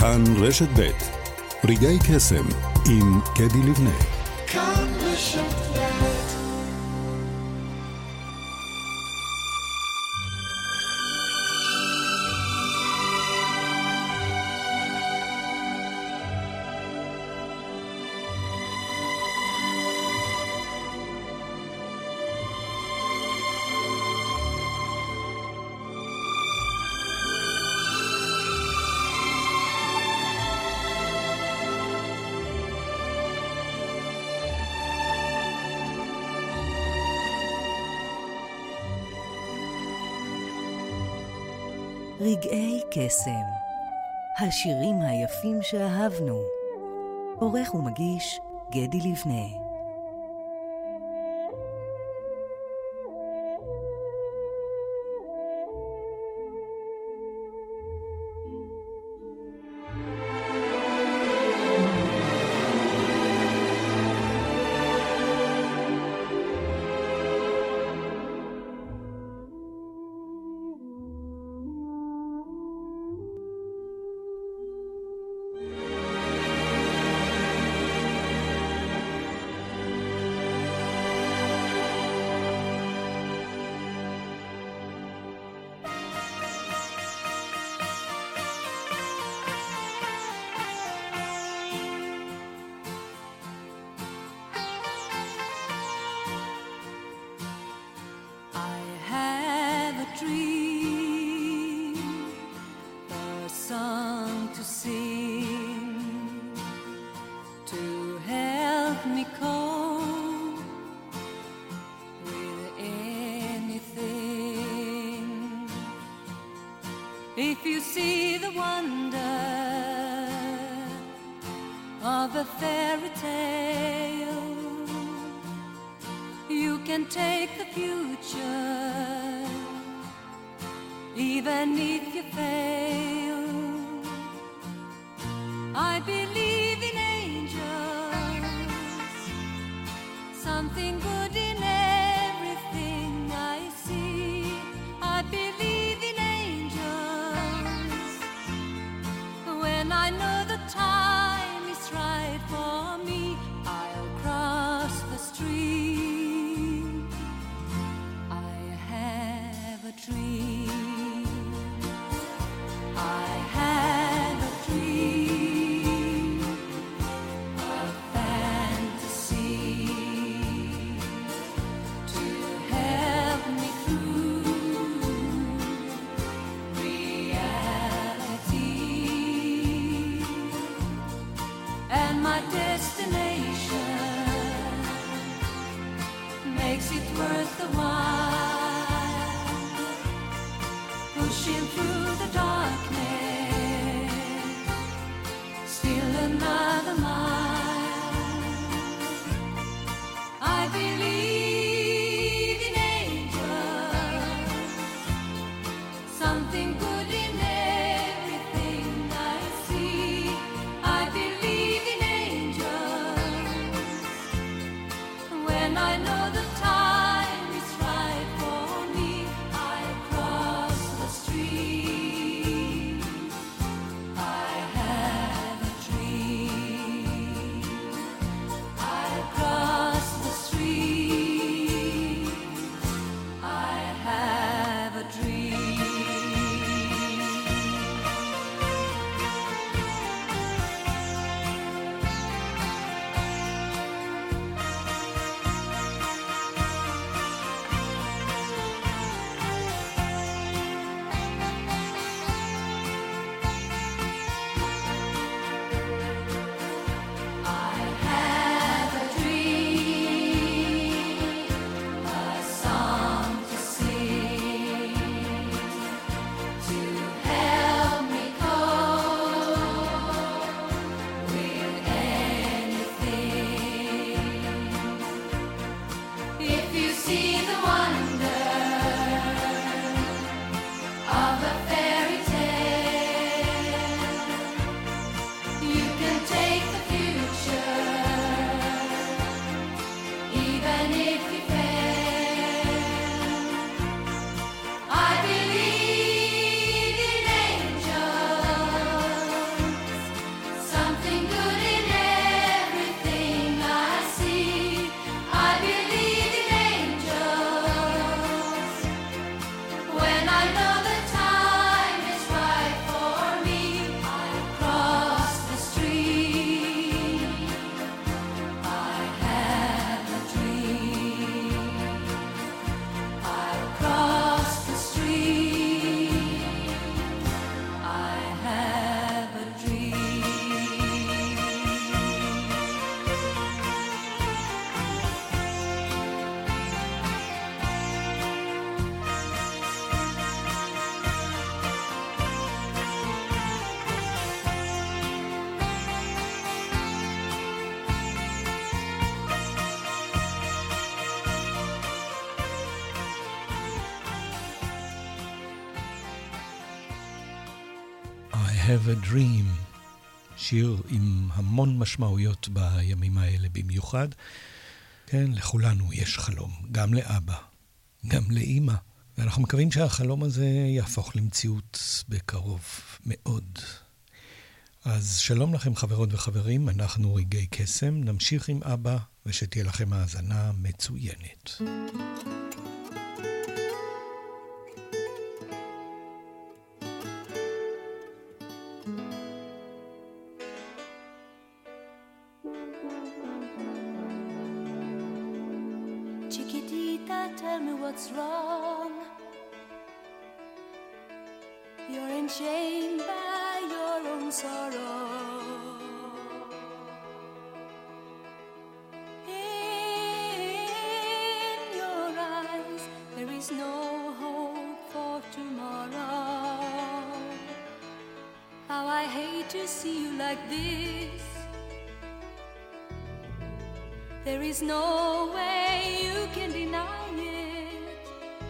כאן רשת ב' רגעי קסם עם קדי לבנה. כאן רשת ב'. רגעי קסם, השירים היפים שאהבנו. עורך ומגיש גדי לבנה. If you see the wonder of a fairy tale, you can take the future, even if you fail. I believe in angels, something good in everything I see. I believe in angels, when I know the time is right for me, I'll cross the stream. I have a dream. I have a dream, a fantasy to help me through reality. And my destination makes it worth the while, pushing through the darkness, still another mile. I believe in angels, something good in everything I see. I believe in angels, have a dream, שיר עם המון משמעויות בימים האלה במיוחד. כן, לכולנו יש חלום, גם לאבא, גם לאמא, ואנחנו מקווים שהחלום הזה יהפוך למציאות בקרוב מאוד. אז שלום לכם חברות וחברים, אנחנו רגעי קסם, נמשיך עם אבא ושתהיה לכם האזנה מצוינת. Chiquitita, tell me what's wrong. You're enchained by your own sorrow. In your eyes, there is no hope for tomorrow. How I hate to see you like this. There is no way you can deny it.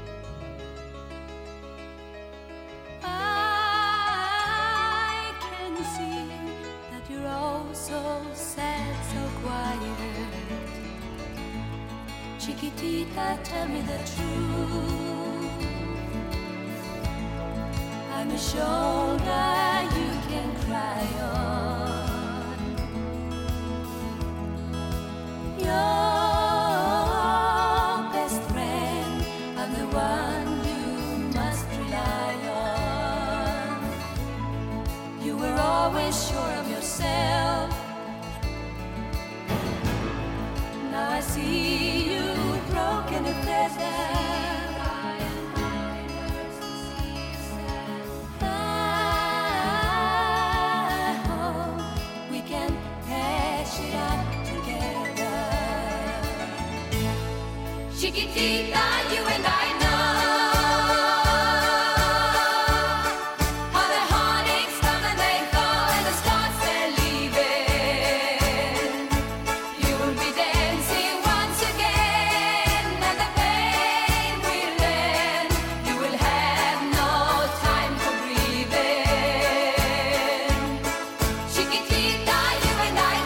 I can see that you're all so sad, so quiet. Chiquitita, tell me the truth. I'm a shoulder you can cry on. Your best friend, I'm the one you must rely on. You were always sure of yourself. Now I see you broken and feathered. I hope we can patch it up together. Chiquitita, you and I know how the heartaches come and they go and the stars they're leaving. You will be dancing once again and the pain will end. You will have no time for breathing. Chiquitita, you and I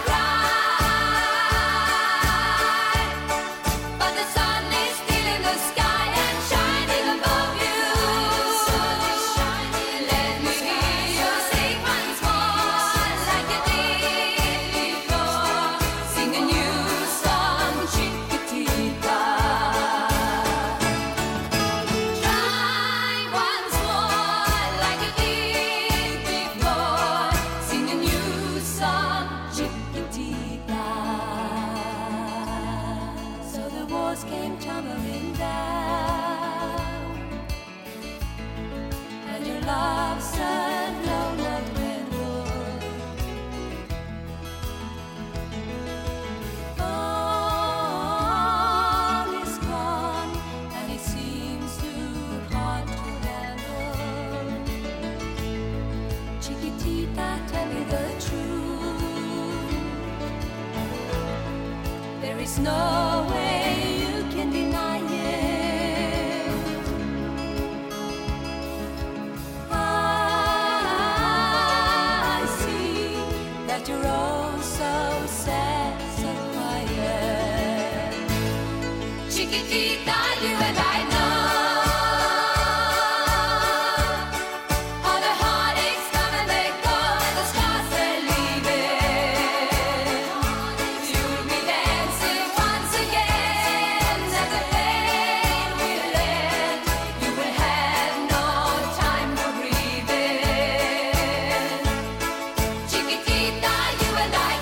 cry, but the sun is still in the sky and shining above you. Let me hear you sing once more like you did before. Sing a new song, Chiquitita. Try once more like you did before. Sing a new song, Chiquitita. So the walls came tumbling down, and your love said no, not redwood. All is gone, and it seems too hard to handle. Chiquitita, tell me the truth. There is no way you can deny it. I see that you're all so sad, so quiet. Chiquitita, you and I know how the heartaches come and they go and the stars they're leaving. You'll be dancing once again and the pain will end. You will have no time for breathing. Chiquitita, you and I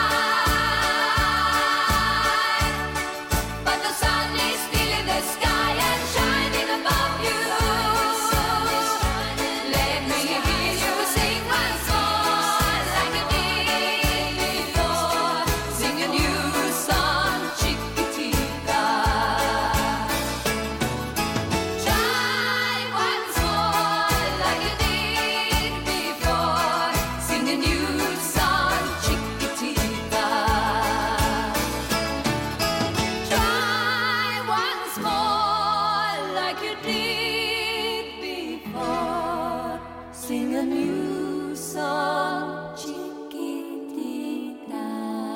cry, but the sun is still in the sky and shining above you. Let me hear you sing once more like you did before. Sing a new song, Chiquitita. Try once more like you did before. Sing a new song, Chiquitita. Try once more like you did before. Sing a new son chiquitita.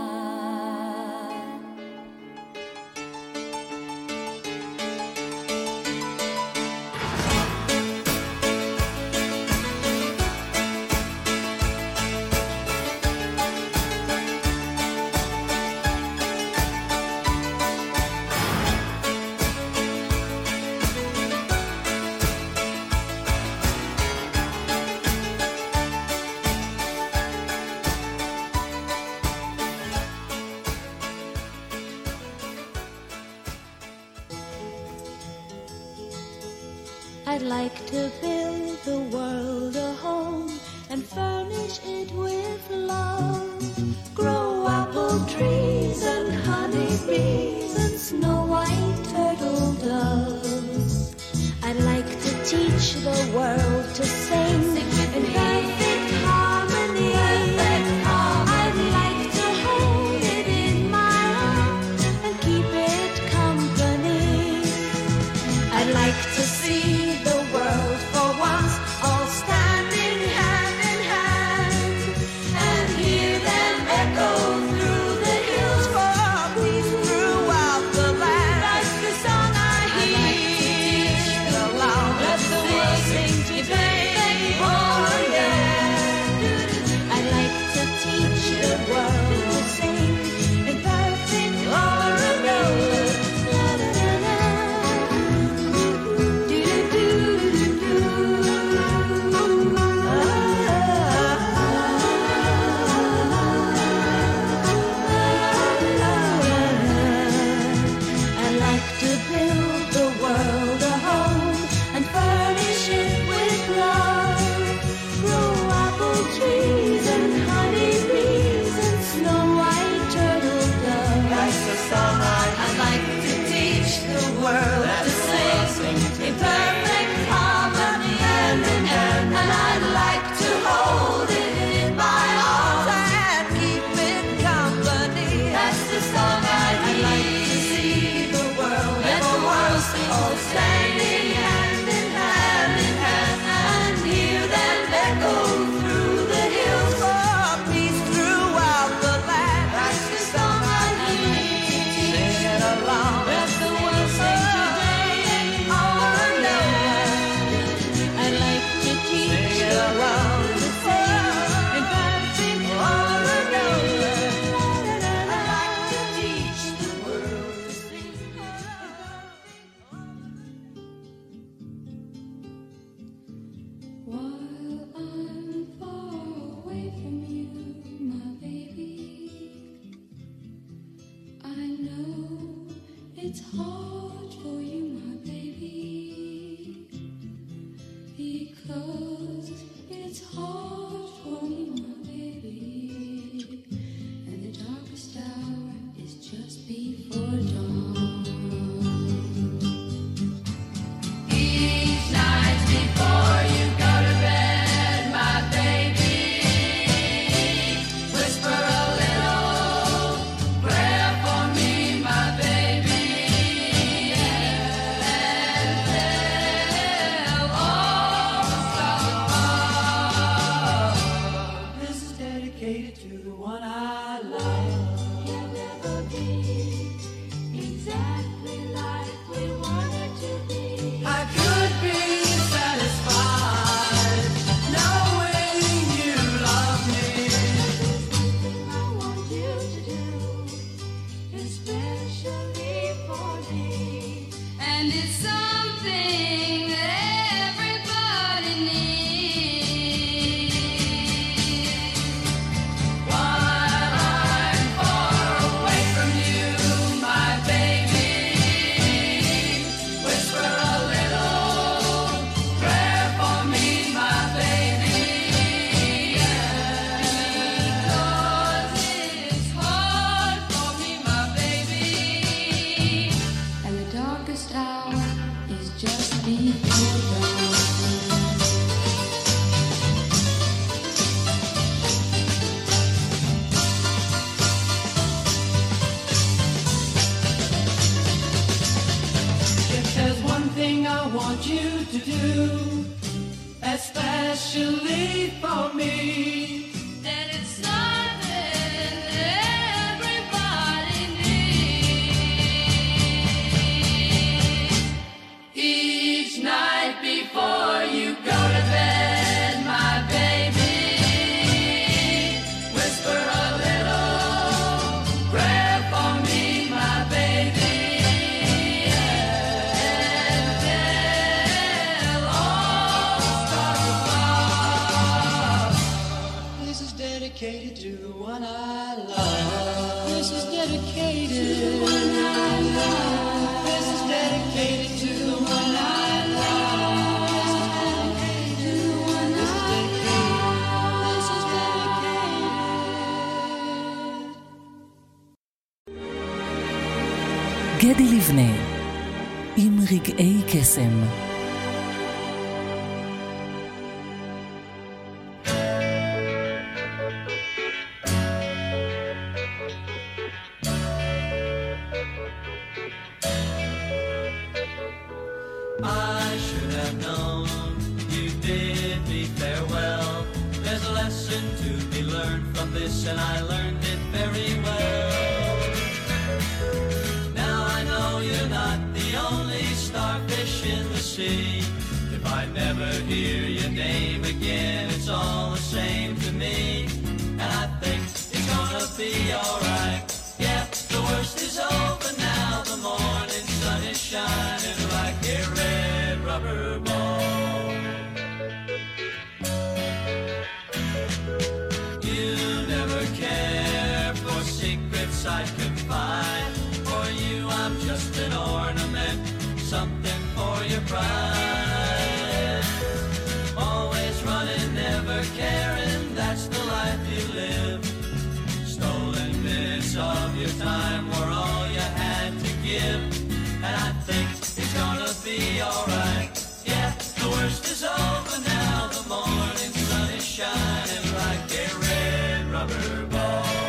I'd like to build the world a home and furnish it with love. Grow apple trees and honey bees and snow white turtle doves. I'd like to teach the world to sing in perfect harmony. I'd like to hold it in my arms and keep it company. I'd like to see the world for once all standing hand in hand and hear them echo through the hills for peace throughout the land. That's the song I hear aloud. Let the world sing today. Oh yeah. I'd like to teach the world to sing in perfect harmony. Standing hand in hand and hear them echo through the hills for peace throughout the land. That's the song I hear. Sing it along. Let the world sing today. Oh no. I'd like to teach the world to sing in perfect harmony. I'd like to teach the world to sing. While I'm far away from you, my baby, I know it's hard for you, my baby, because it's hard for me, my baby, and the darkest hour is just before dawn. Each night before you go to bed, my baby, whisper a little prayer for me, my baby, and tell all the stars above. This is dedicated to the one I love. You'll never be exactly like we wanted to be. I could be satisfied knowing you love me. Everything I want you to do, especially for me. And it's something that everybody needs. While I'm far away from you, my baby, whisper a little prayer for me, my baby, because it's hard for me, my baby, and the darkest hour is just before dawn. If there's one thing I want you to do, especially for me, dedicated to the one I love. This is dedicated to the one I love. This is dedicated to the one I love. This is dedicated to the one I love. This is dedicated. גדי לבנה עם רגעי קסם. I should have known you bid me farewell. There's a lesson to be learned from this, and I learned it very well. Now I know you're not the only starfish in the sea. If I never hear your name again, it's all the same to me. And I think it's gonna be alright. Yeah, the worst is over now. The morning sun is shining like a red rubber ball. You never care for secrets I confide. For you I'm just an ornament, something for your pride. Always running, never caring, that's the life you live. Stolen minutes of your time were all you had to give. And I think it's gonna be alright. Yeah, the worst is over now. The morning sun is shining like a red rubber ball.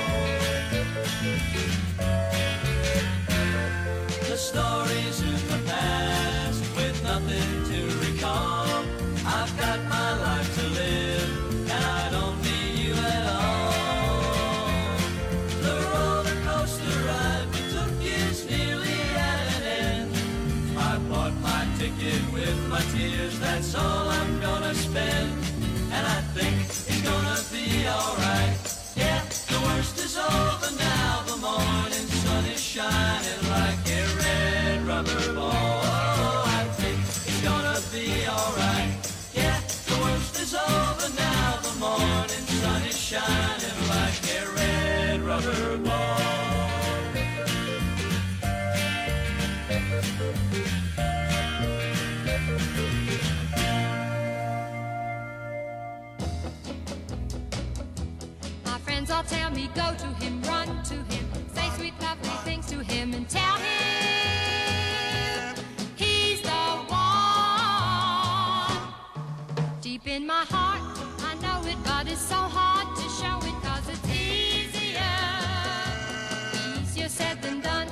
The stories in the past with nothing to recall. I've got my life to live, and I don't need you at all. The roller coaster ride we took is nearly at an end. I bought my ticket with my tears, that's all I'm gonna spend. And I think it's gonna be alright. Yeah, the worst is over now. The morning sun is shining like a red rubber ball. Oh, I think it's gonna be alright. Yeah, the worst is over now. The morning sun is shining like a red rubber ball. My friends all tell me go to him, run to him, say sweet lovely things to him and tell him he's the one. Deep in my heart, I know it, but it's so hard to show it 'cause it's easier said than done.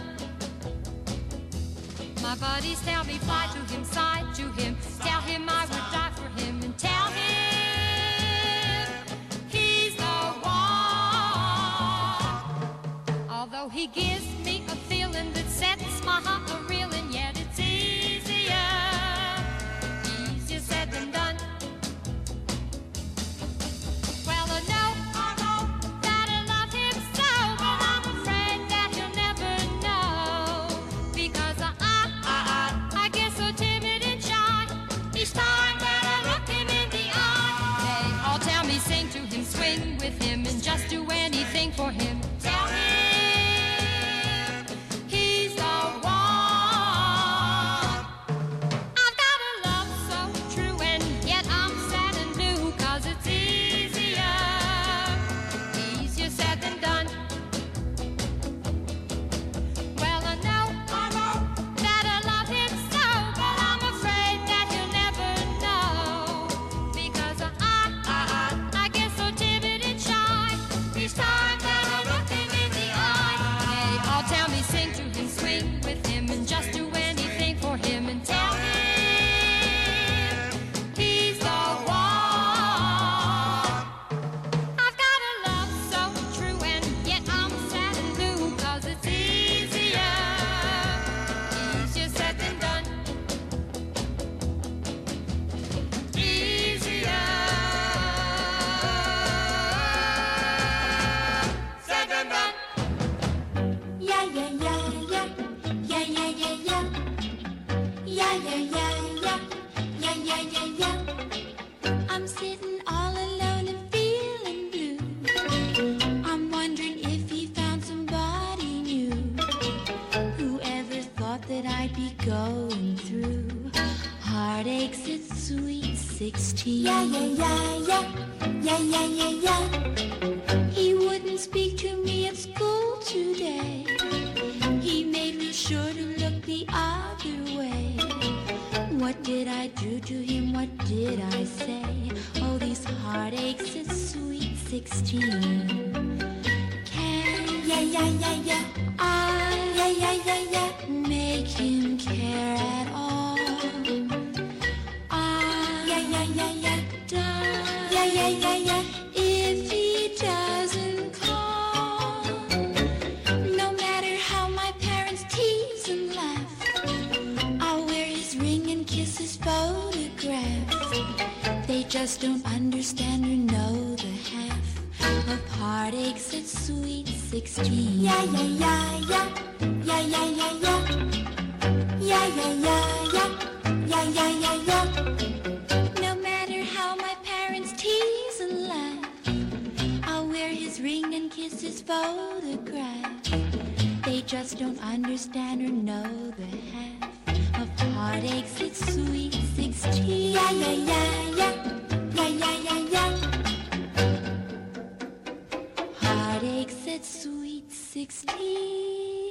My buddies tell me fly to him, sigh to him, tell him I would die for him and tell him he's the one. Although he gives me a feeling that sets my heart a-reeling, yet it's easier said than done. Well, I know that I love him so, but I'm afraid that he'll never know, because I get so timid and shy each time that I look him in the eye. They all tell me sing to him, swing with him, and just do anything for him. Tell him he's the one. I've got a love so true, and yet I'm sad and blue, 'cause it's easier said than done. Well, I know that I love him so, but I'm afraid that he'll never know, because I get so timid and shy each time that I look Yeah, yeah, yeah, yeah. Yeah, yeah, yeah, yeah. He wouldn't speak to me at school today. He made me sure to look the other way. What did I do to him? What did I say? Oh, these heartaches at sweet 16. Can, yeah, yeah, yeah, yeah. Yeah, yeah, yeah, yeah. Make him care at all. Yeah, yeah, yeah, yeah. Yeah, yeah, yeah, yeah. If he doesn't call, no matter how my parents tease and laugh, I'll wear his ring and kiss his photograph. They just don't understand or know the half of heartaches at sweet 16. Yeah, yeah, yeah, yeah. Yeah, yeah, yeah, yeah. Yeah, yeah, yeah, yeah. Yeah, yeah, yeah, yeah. No matter how my parents tease and laugh, I'll wear his ring and kiss his photograph. They just don't understand or know the half of heartaches at sweet 16. Yeah, yeah, yeah, yeah. Yeah, yeah, yeah, yeah. Heartaches at sweet 16.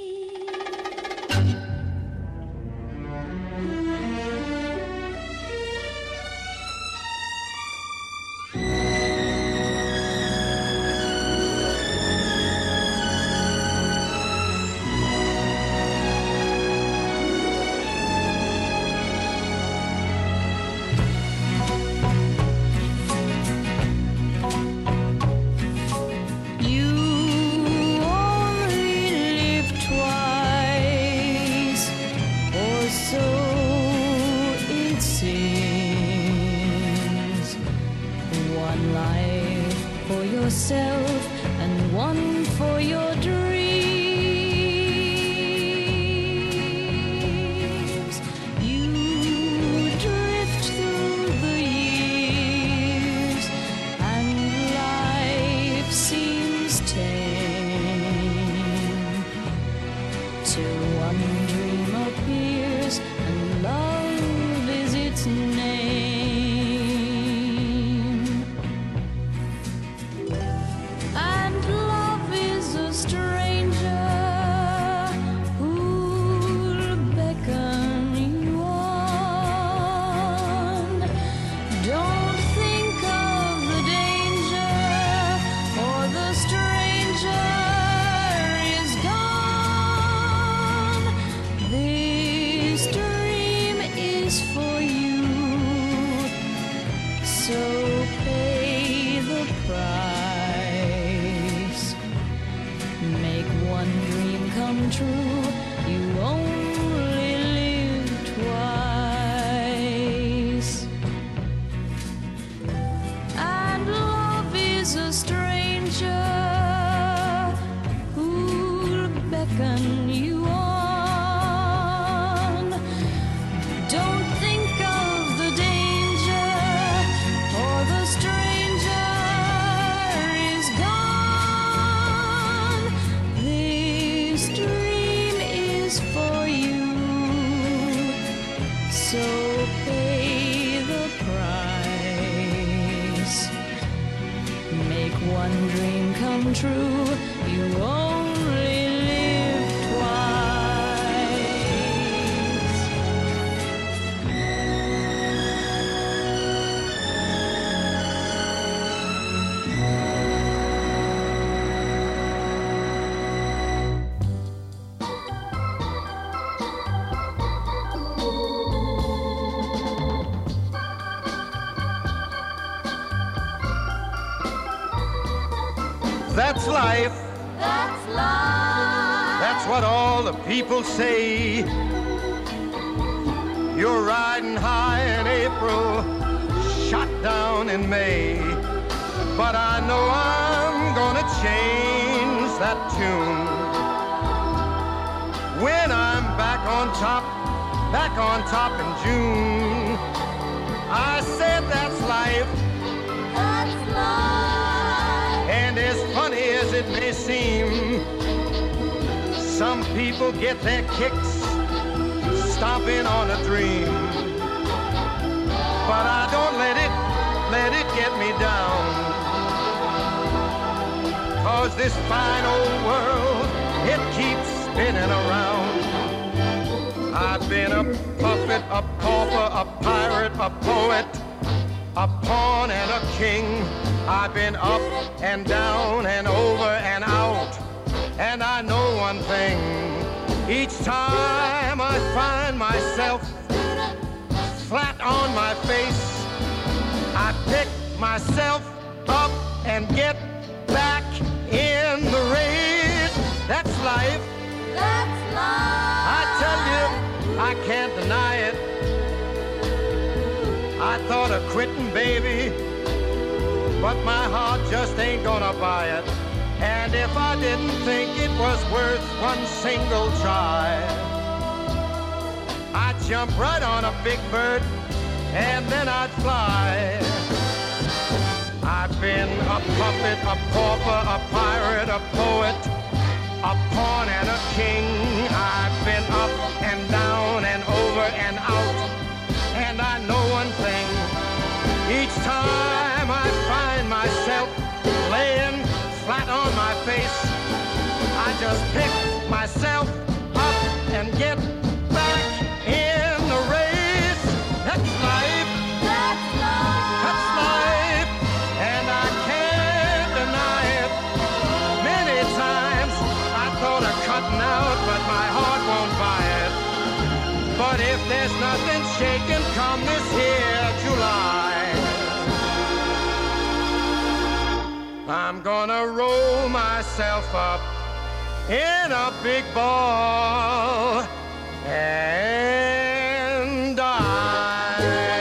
Yourself and one for your dreams. You drift through the years and life seems tame till one dream appears and love is its name. True, you only live twice, and love is a stranger who'll beckon you on. Don't think of the danger, for the stranger is gone. This dream is for you, so pay the price. Make one dream come true, you only live twice. That's life. That's life. That's what all the people say. You're riding high in April, shot down in May. But I know I'm gonna change that tune when I'm back on top in June. I said that's life. That's life. And as funny as it may seem, some people get their kicks stomping on a dream. But I don't let it let it get me down. 'Cause this fine old world, it keeps spinning around. I've been a puppet, a pauper, a pirate, a poet, a pawn and a king. I've been up and down and over and out. And I know one thing, each time I find myself flat on my face, I pick myself up and get back in the race. That's life. That's life. I tell you, I can't deny it. I thought of quitting, baby, but my heart just ain't gonna buy it. And if I didn't think it was worth one single try, I'd jump right on a big bird and then I'd fly. I've been a puppet, a pauper, a pirate, a poet, a pawn and a king. I've been up and down and over and out. And I know one thing, each time I find myself laying flat on my face, I just pick myself up and get back in the race. That's life. That's life. That's life. And I can't deny it. Many times I thought of cutting out, but my heart won't buy it. But if there's nothing shaking come this here July, I'm gonna roll myself up in a big ball and die.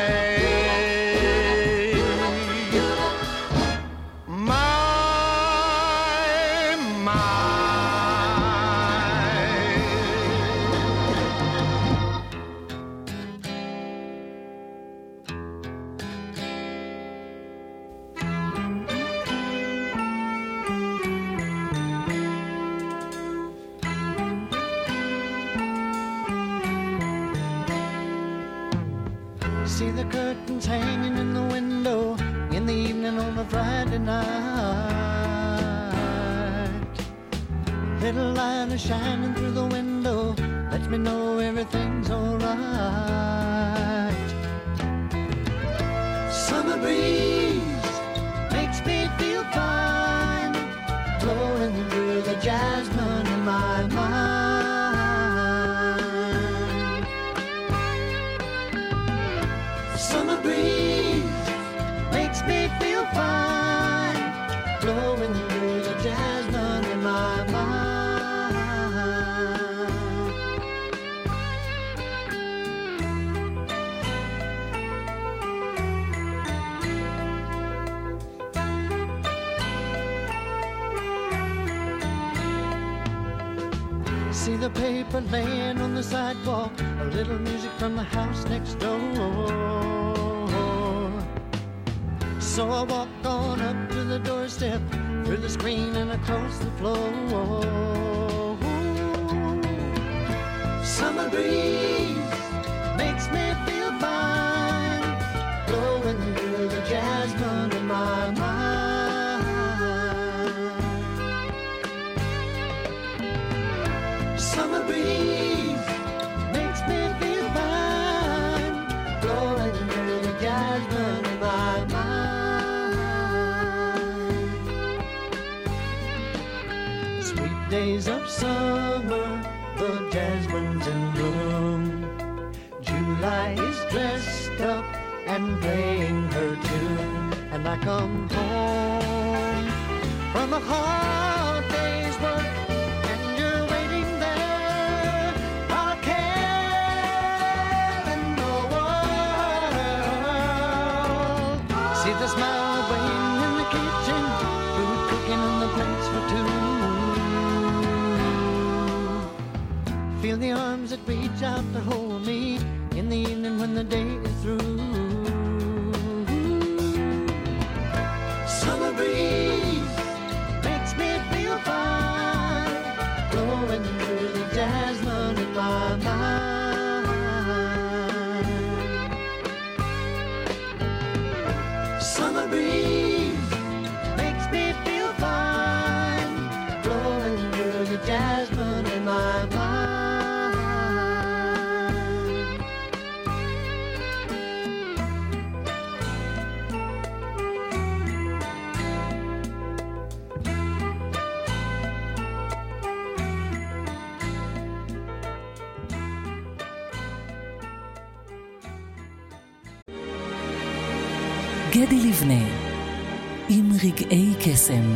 See the curtains hanging in the window in the evening on a Friday night. Little light is shining through the window, lets me know everything's alright. Summer breeze makes me feel fine, blowing through the jasmine in my mind. Summer breeze makes me feel fine, blowing through the jasmine in my mind. See the paper laying on the sidewalk, a little music from the house next door. So I walk on up to the doorstep, through the screen and across the floor. Summer breeze makes me feel fine, blowing through the jasmine in my mind. Summer breeze makes me feel fine, blowing through the jasmine in my mind. Sweet days of summer, the jasmine's in bloom. July is dressed up and playing her tune. And I come home from a hard day's work, and you're waiting there, not a care in the world. See the smile waiting in the kitchen, food cooking on the plates for two. Feel the arms that reach out to hold me in the evening when the day is through. Summer breeze makes me feel fine, blowing through the jasmine in my mind. Summer קדי לבנה עם רגעי קסם.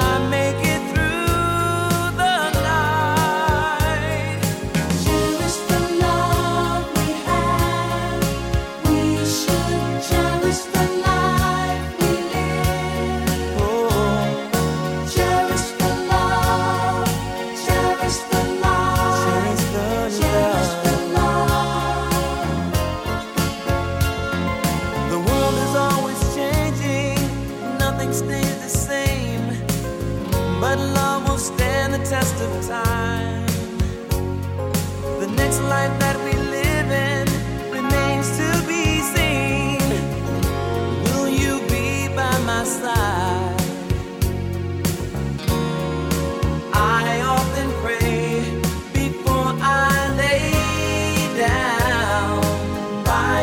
Make it through the night.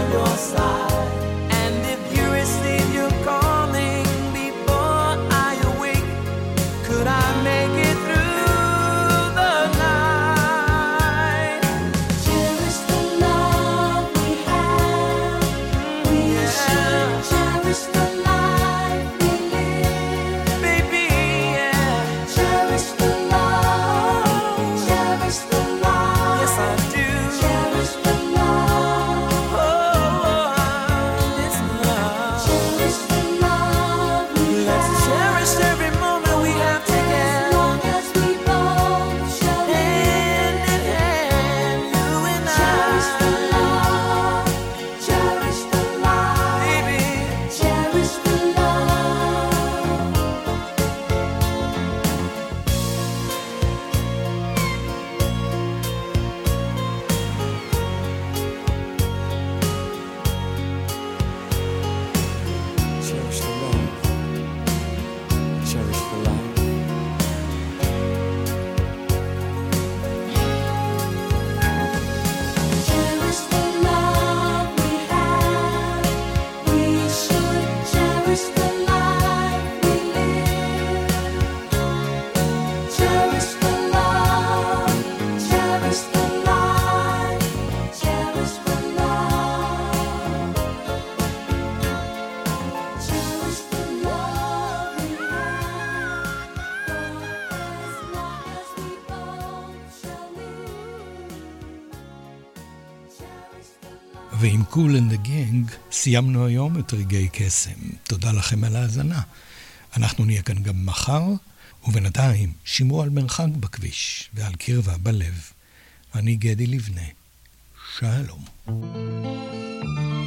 your side. And if you receive your calling before I awake, could I make it through the night? Cherish the love we have. We should cherish the life we live. Baby, yeah. Cherish the love. Cherish the love. Yes, I do. Cherish the love. Oh, this love. Cherish the love we Let's have. cherish every moment we have As together. long as we both shall Hand live. in hand, you and Cherish the I. love. Cherish the love. Baby, Cherish the love. cherish the love. Cherish the love. Cherish the love we have. We should cherish the life we live. Cherish the love. Cherish the life. Cherish the love. Cherish the love we have. For as long as we both shall live. Cherish the love. ועם קול אנד הגנג סיימנו היום את רגעי קסם. תודה לכם על ההאזנה. אנחנו נהיה כאן גם מחר, ובינתיים שמרו על מרחק בכביש ועל קרבה בלב. אני גדי לבנה. שלום.